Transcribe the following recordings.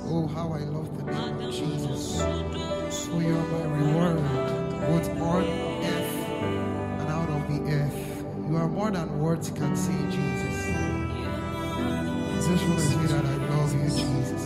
Oh, how I love the name of Jesus. Oh, you are my reward, both on earth and out of the earth. You are more than words can say, Jesus. I just want to say that I love you, Jesus.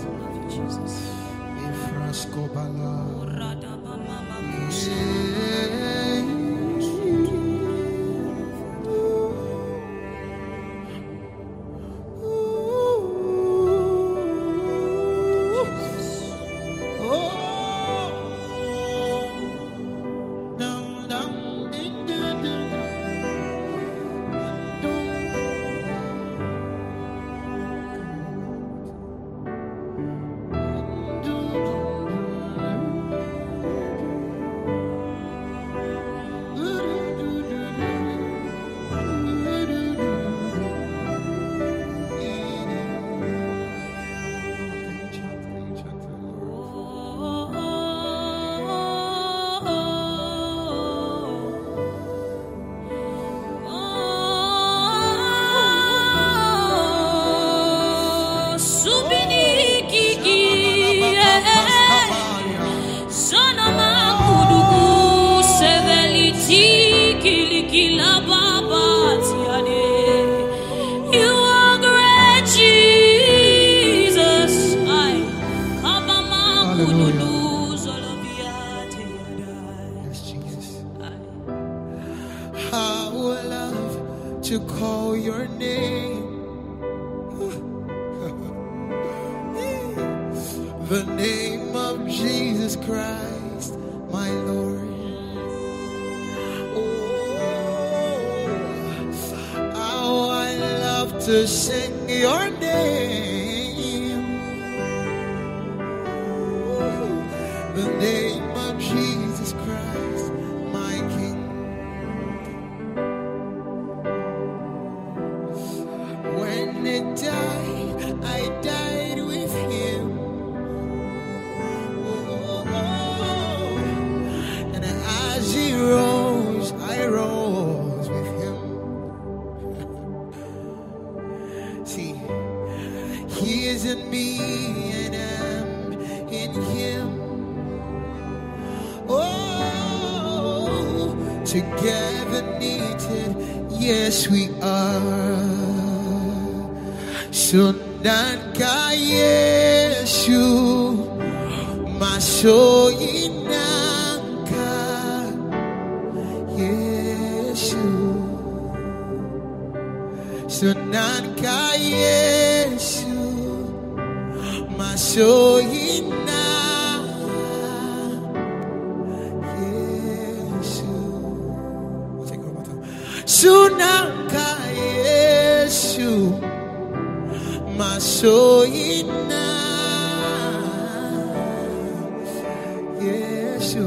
The name of Jesus Christ, my Lord. Oh, how I love to sing your name. Oh, the name of Jesus Christ, my King. When it died, I died with him. He rose, I rose with him. See, he is in me and I'm in him. Oh, together knitted, yes we are. Sundan ka Yesu, masoyin. Sunan ka Yesu, masoyin na Yesu. Sunan ka Yesu, masoyin na Yesu.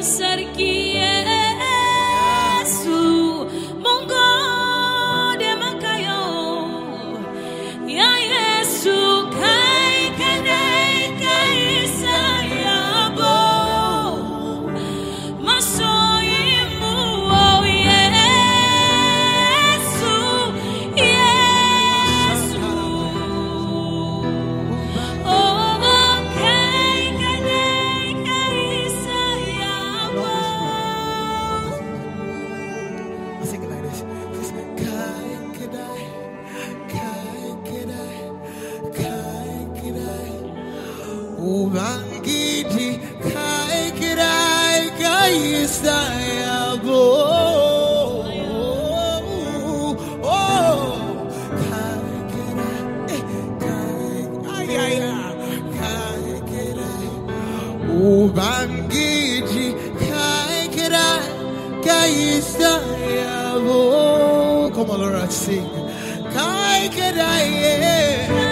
Come on, Laura, sing. Kai Kedai.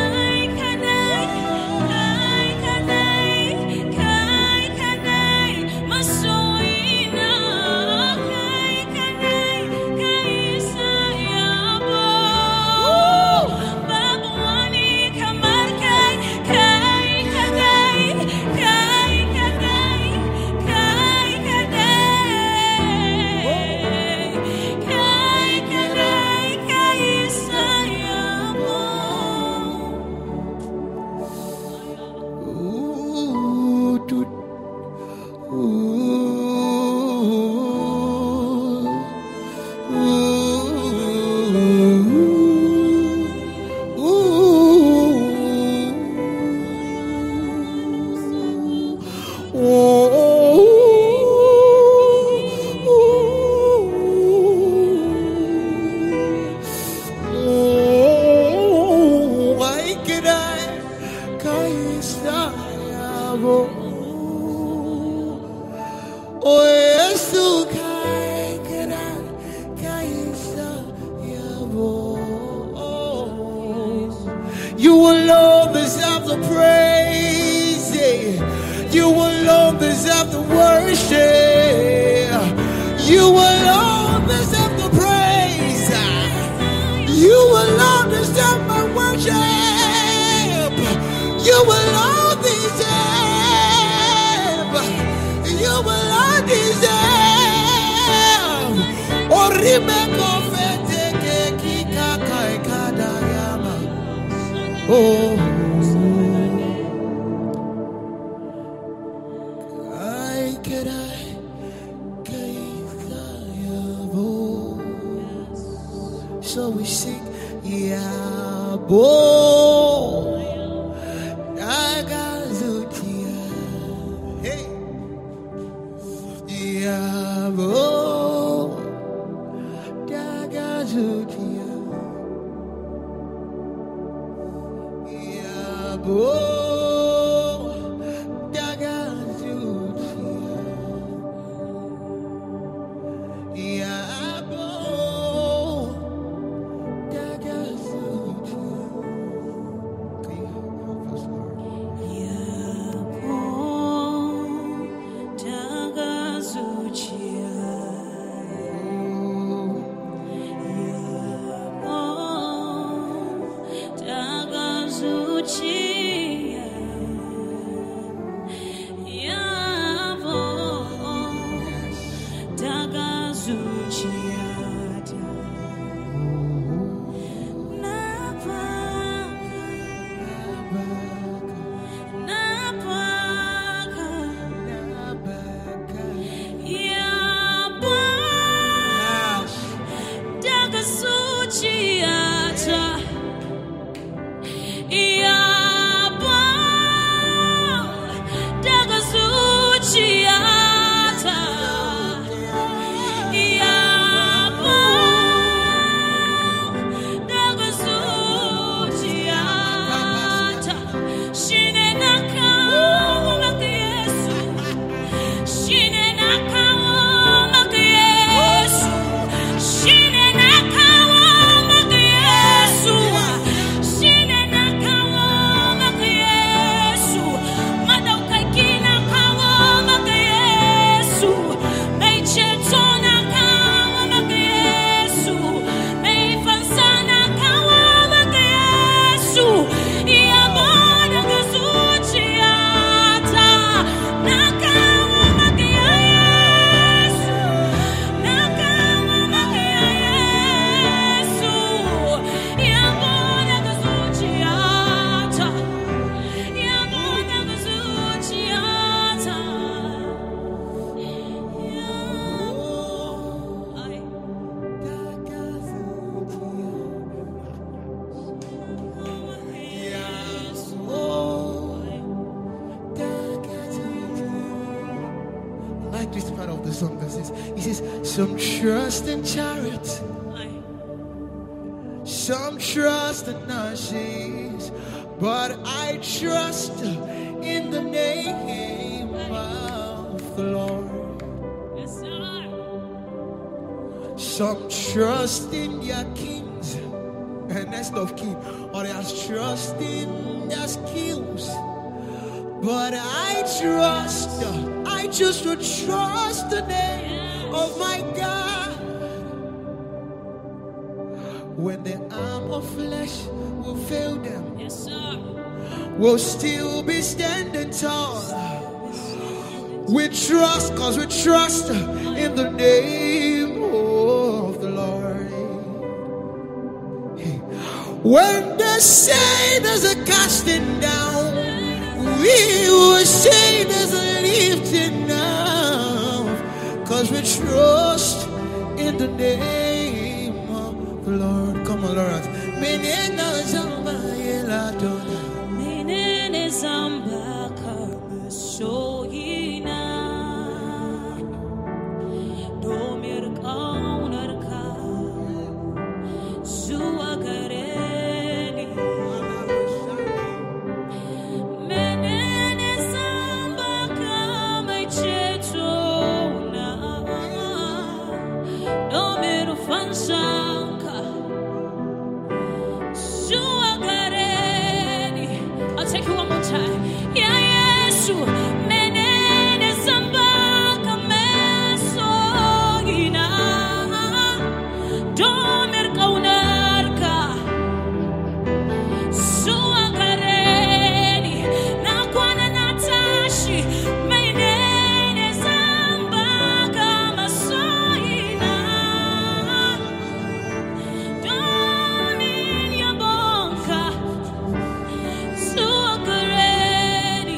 You alone deserve the praise. You alone deserve the worship. You alone deserve the praise. You alone deserve my worship. You alone deserve. You alone deserve. Orimeko fete ke kikaka ekadayama. Oh. So we sing, Yabo, Nagazutia, hey, Yabo, Nagazutia, Yabo. Yeah. the song that says, he says, some trust in chariots, some trust in horses, but I trust in the name of the Lord. Yes, sir. Some trust in their kings and next of kin, or they are trust in their skills. But I choose to trust the name of my God. When the arm of flesh will fail them, Yes, sir. we'll still be standing tall. We trust, cause we trust in the name of the Lord. Hey. When they say there's a casting down, we will say there's a lifting up, cause we trust in the name of the Lord. Come on, Lord. Menene zamba kamesoyina domir kaunarka zuagareni menene zamba kamechetona domir fansanka zuagareni. I'll take you one more time. Yeah, yes, menene zamba kamesoyina domir kaunarka zuagareni nakwana natashi menene zamba kamasoyina domin yabonka zuagareni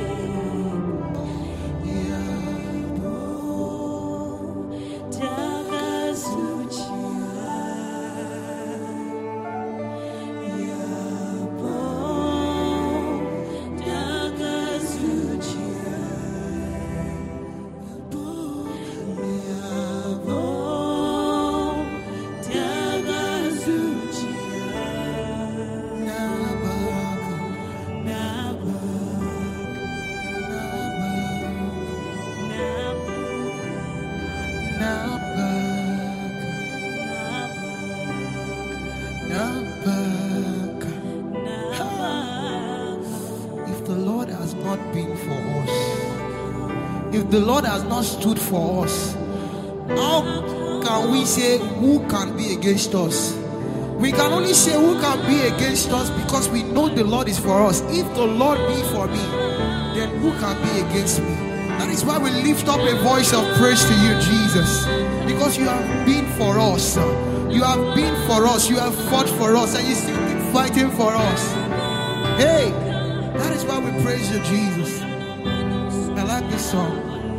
If the Lord has not been for us, if the Lord has not stood for us, how can we say who can be against us? We can only say who can be against us because we know the Lord is for us. If the Lord be for me, then who can be against me? That is why we lift up a voice of praise to you, Jesus, because you have been for us. You have been for us. You have fought for us, and you still keep fighting for us. Hey, that is why we praise you, Jesus. I like this song.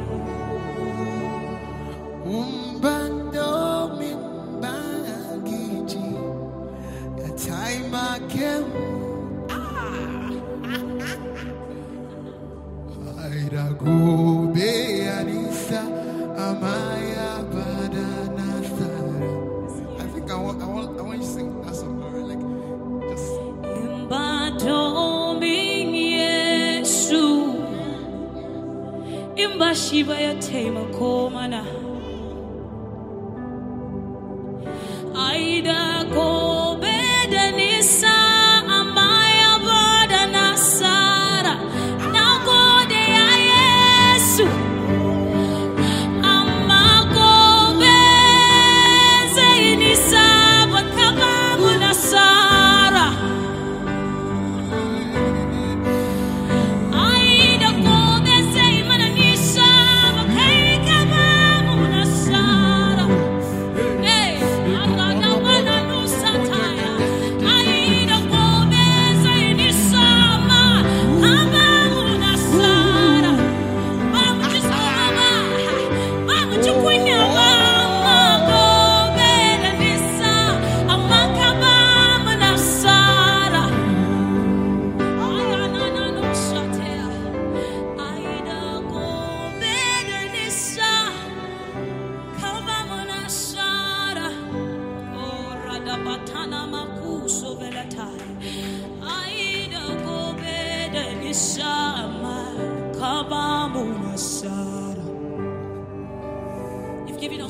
Umbando mimbagiji, the time I came. Aida go be anisa amaya badanasa. I think I want you to sing that song, Lord. Like, just. Imba shiva ya tema komana aida ko bedanisa amaya bada nasara na gode ya Yesu amako beze inisa bakabamu nasara aida ko beze imananisa bakaikabamu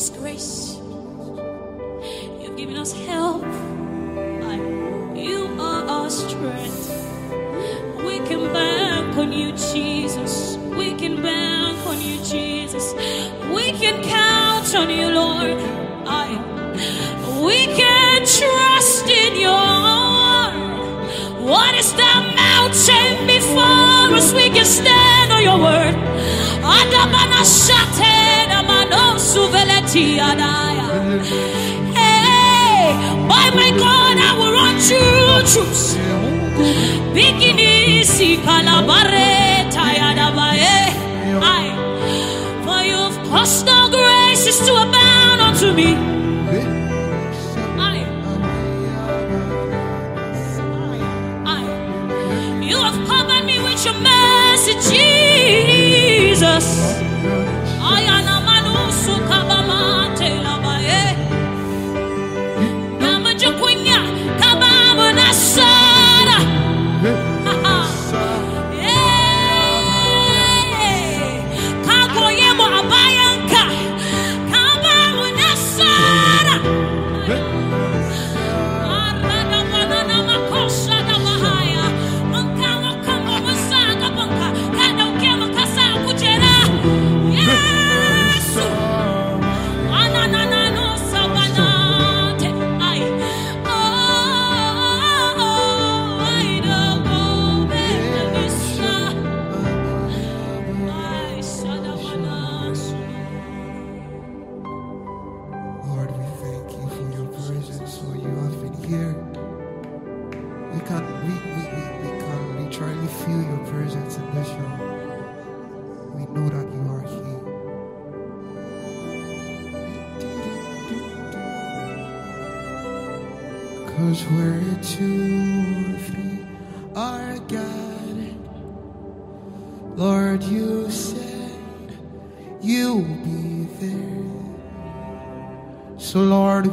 us grace. You've given us help. You are our strength. We can bank on you, Jesus. We can bank on you, Jesus. We can count on you, Lord. We can trust in your word. What is that mountain before us? We can stand on your word. Hey, by my God, I will run through troops. Bikinisi kalabareta yadabaye. For you've caused no graces to abound unto me. You have covered me with your mercy, Jesus. Ayana manusu kabamate labaye. Namajukunya kabamu nasara. Kakoyemo abayanka kabamu nasara. Cause where 2 or 3 are gathered, Lord, you said you'll be there. So Lord,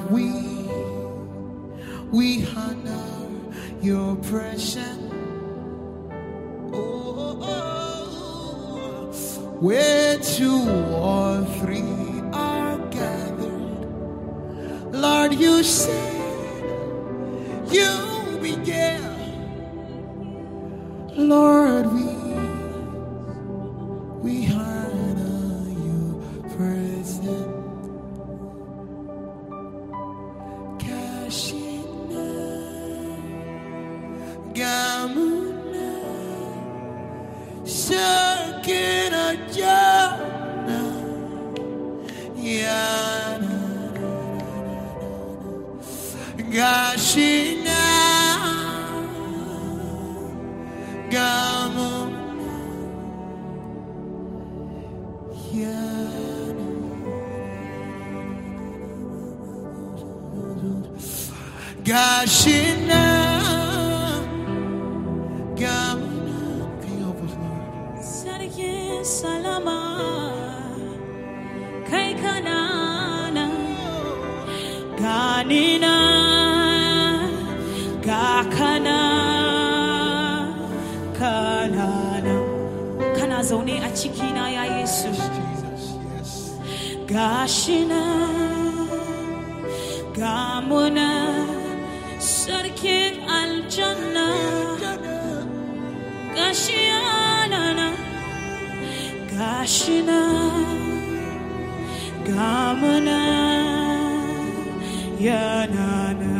we honor your presence. Where 2 or 3 are gathered, Lord, you said you'll be there. Lord, we honor your presence. Kashina Gamuna Sakina Jana Yana Gashina Gamu Yana Gashina Gamu. Can you help us, Lord? Sadikin Salama Kaikanana Ganina Gakana Kanana Kana zaune a cikina ya Yesu. Gashina Gamuna Sarkin Aljanna Gashiana Gashina Gamuna Yanana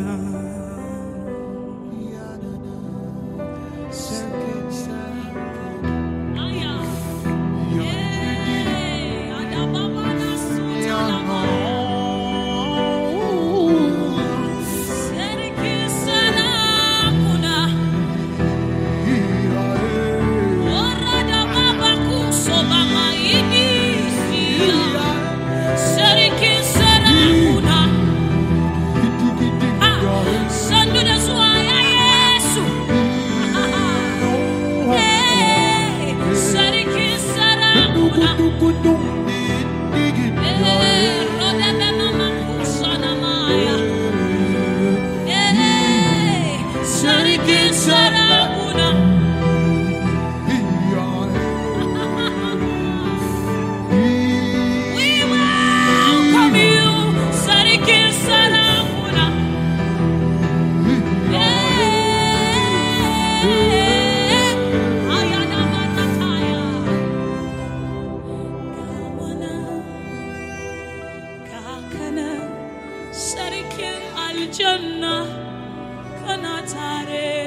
We welcome you.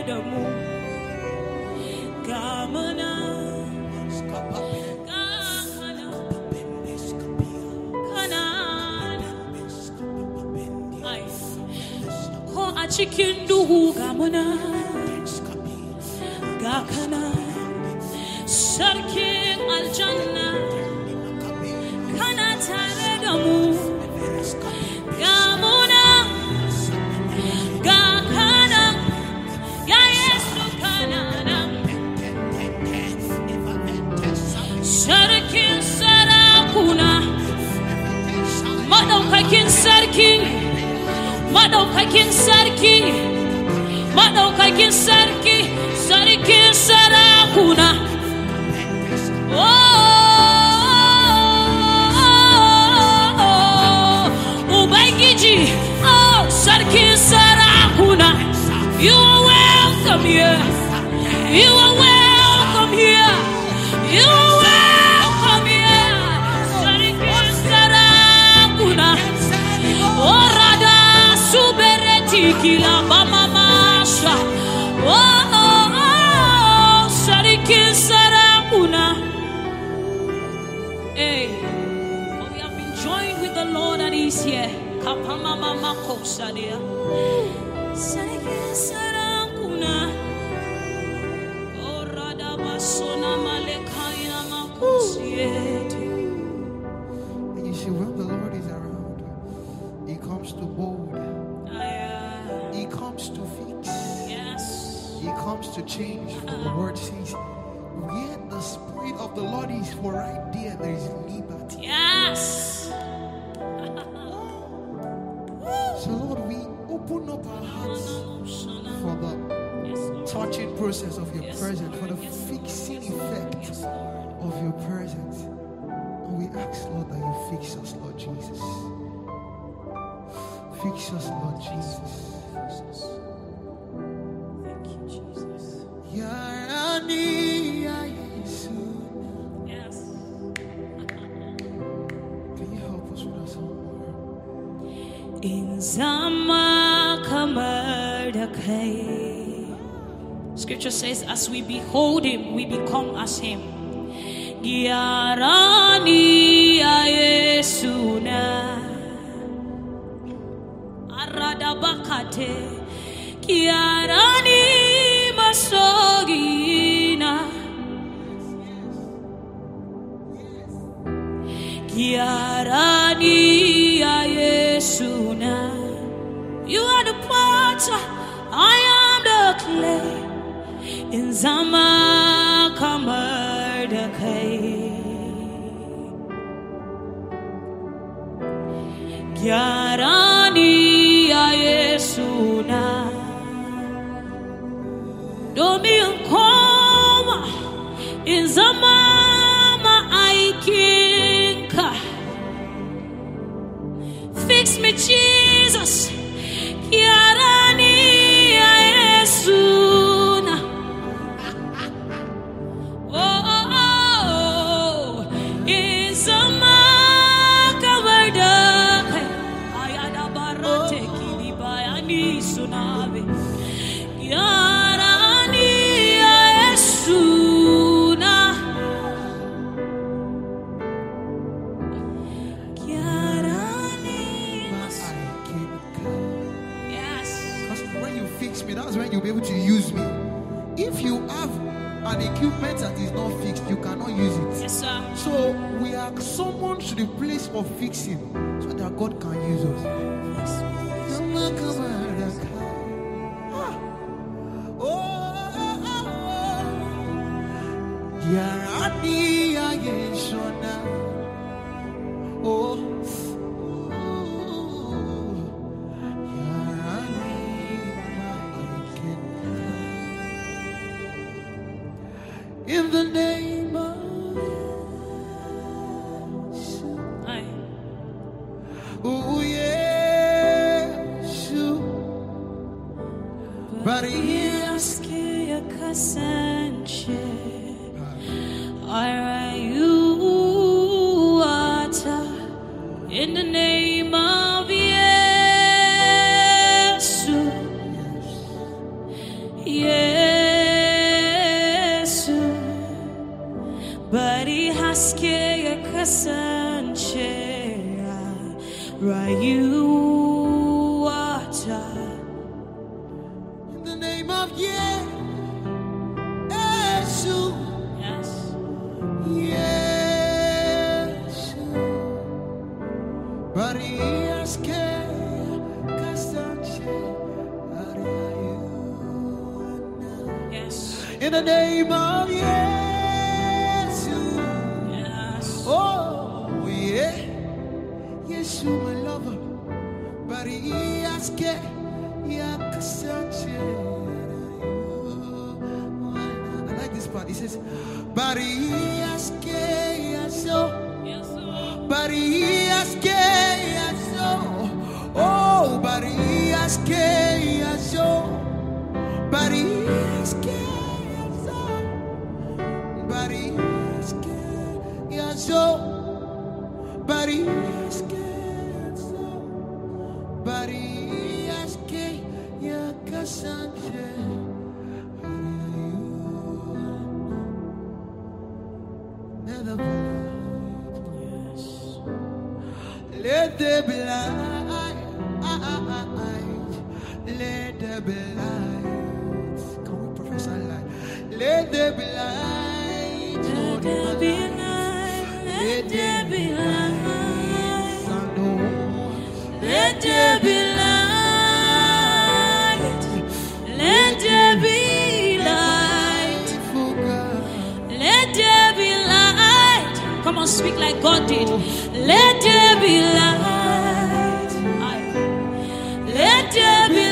taredamu gamana a cikin duhu ga muna ga kana sarkin aljanna kana tare da mu ga muna ga kana ya Yesu kana nan sarkin sarakuna madaukakin sarki madaukakin sarki madaukakin sarki sarkin sarakuna ubangiji sarkin sarakuna you are welcome here you are welcome here you are welcome here sarkin sarakuna orada subereti kila mama masha sarkin sarakuna. Hey, we have been joined with the Lord and He's here. Kapama mama kosadia sarkin sarakuna orada basona malekaina makosiete. And you see, when the Lord is around, He comes to mold. He comes to fix. Yes. He comes to change. For the word says, where the Spirit of the Lord is, for right there is liberty. Yes. So Lord, we open up our hearts for the touching process of your presence, for the fixing effect of your presence. And we ask, Lord, that you fix us, Lord Jesus. Fix us, Lord Jesus. Thank you, Jesus. Yes. Can you help us with us one more? In Zama Kamardakai. Scripture says, as we behold Him, we become as Him. Giarani Ayesuna Aradabakate Giarani Masogina Giarani Ayesuna. You are the potter, I am the clay. In Zama Kamardakai Giarani Ayesuna Domin koma in Zama aikinka. Fix me, Jesus. Giarani Ayesuna. That's when you'll be able to use me. If you have an equipment that is not fixed, you cannot use it. Yes, sir. So we are summoned to the place of fixing so that God can use us. In the name of Jesus. Oh, yes. But yes, in the name of Yesu Bari haske ya kasanchea Rayu wacha. In the name of Yesu. Yes. Yesu. Bari haske kasanchea Rayu. Yes. In the name of Yesu. Yes. Oh, yeah. Yesu, my lover. Bari aske ya kasache. I like this part. He says, Bari aske ya so. Yes, Lord. Bari aske ya so. Oh, bari aske ya so. Bari aske ya so. Bari aske ya so. Bari aske ya so. Bari aske ya kasanche. Let there be light. Let there be light. Can we prophesy light? Let there be light. Let there be light. Let there be light. Let there be light. Let there be light. Let there be light. Come on, speak like God did. Let there be light. Let there be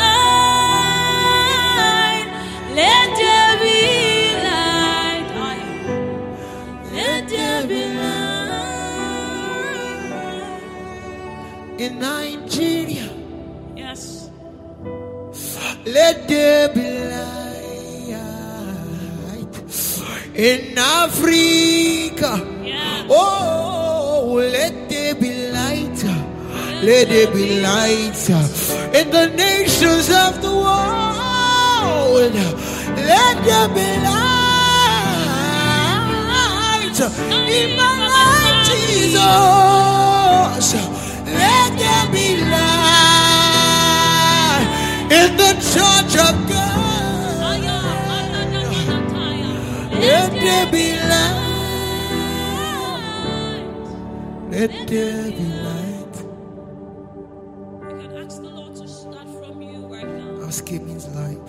light. Let there be light. Let there be light. In Nigeria, Yes. let there be light. In Africa, Yeah. oh, let there be light. Let there be light. In the nations of the world, let there be light. In my life, Jesus, let there be light. In the church of God, let there be light. Let there be light. You can ask the Lord to start from you right now. Ask him means light.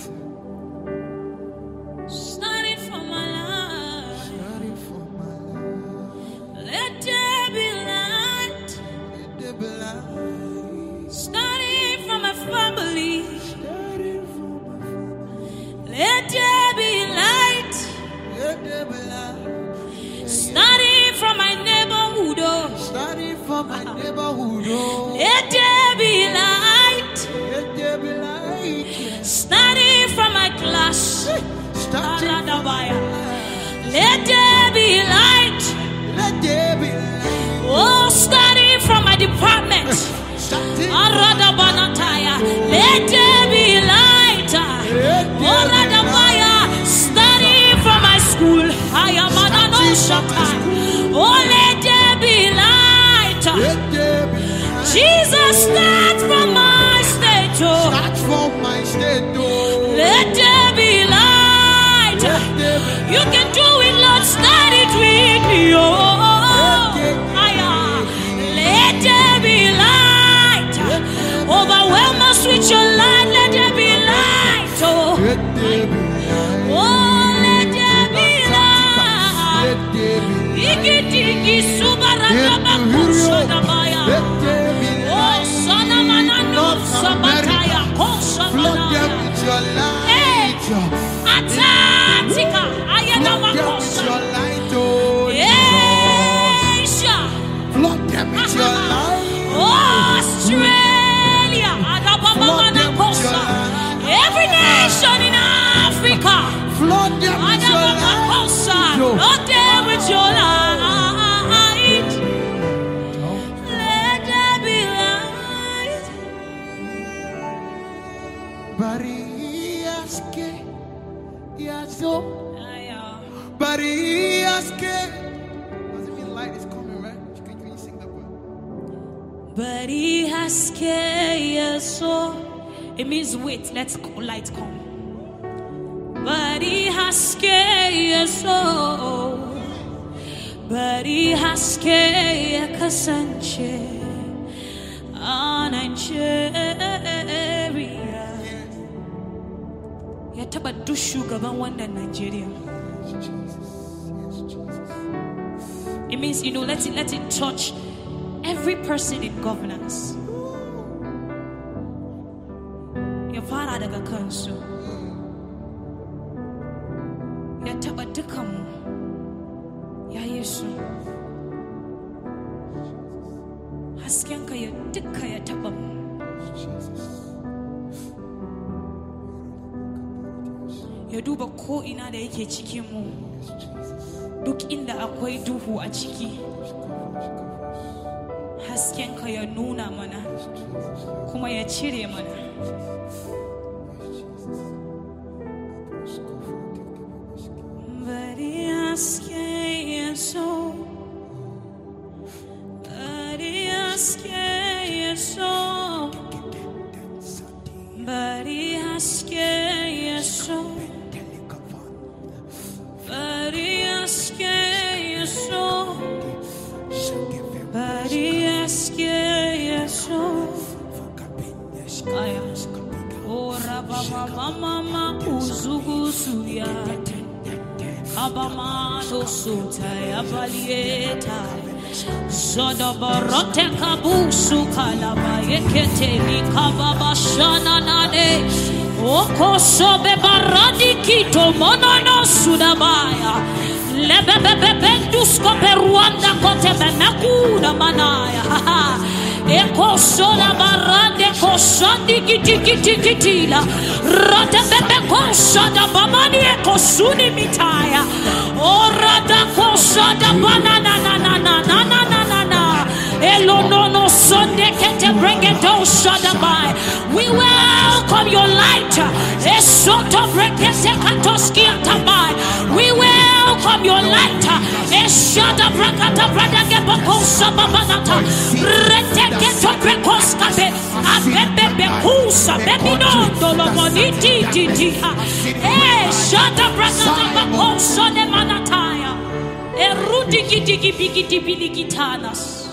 Starting from my life. Starting from my life. Let there be light. Let there be light. Starting from my family. Starting from my family. Let there be light. Let there be light. Starting from my neighborhood. Starting from my neighborhood. Let there be light. Let there be light. Starting from my class. Starting from my Let there be light. Let there be light. Oh, starting from my department. Starting Let there be light. Oh, starting from my school. Oh, let there be light. Let there be light. Jesus, start from my state. Start from my state. Let there be light. You can do it, Lord. Start it with me. Let there be light. Overwhelm us with your light. Let there be light. Let there But he has kept. Does it mean light is coming, right? Can you sing that part? But he has kept so. It means wait, let's light come. But he has kept so. But he has kept Kasanche. Nigeria. Yataba do sugar ban wanda Nigeria. It means, let it touch every person in governance. Ya fara daga kansu. Ya taba dukanmu. Ya Yesu. Haskenka ya duka ya taba mu. Ya duba ko ina da yake cikin mu. Duk inda akwai duhu a ciki. Haskenka ya nuna mana kuma ya cire mana. But he has kept so. But he has kept so. But he has kept so. But he has kept so. But he has kept so. Oh, Rabba Mama Uzugusuya. Abamado Sutaya Valieta. Zodabarote Kabusu Kalaba Yekete Likababa Shana Nade. Oko Sobe Baradi Kito Monono Sudabaya. Lebebebendusko Peruanda Kotebe Nakuna Manaya. Eko Sola Barande Kosandi Kitila. Ratebebe Kosada Bamani Eko Suni Mitaya. Orada Kosada Banana na. Elo no Sunday Kete bring it to Shadabai. We welcome your light. Esoto Brekete Katoskia Tabai. We welcome your light. Eshada Brakata Bradage Bokosa Babanata. Reteke to Brekoskabe. Abebe Kusa Bebino Dolomoniti Titiha. Eshada Brakata Bokosa de Manataya. Erudiki Digi Bigi Dibiligitanas.